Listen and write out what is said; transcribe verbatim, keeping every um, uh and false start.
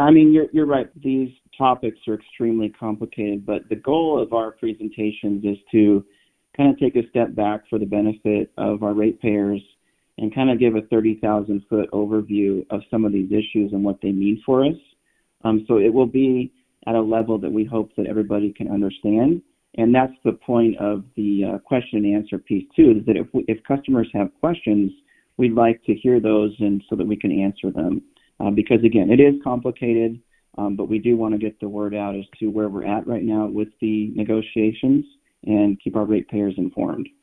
I mean, you're you're right. These topics are extremely complicated, but the goal of our presentations is to kind of take a step back for the benefit of our ratepayers and kind of give a thirty thousand foot overview of some of these issues and what they mean for us. Um, so it will be at a level that we hope that everybody can understand. And that's the point of the uh, question and answer piece too, is that if, we, if customers have questions, we'd like to hear those and so that we can answer them. Uh, because again, it is complicated, um, but we do want to get the word out as to where we're at right now with the negotiations and keep our ratepayers informed.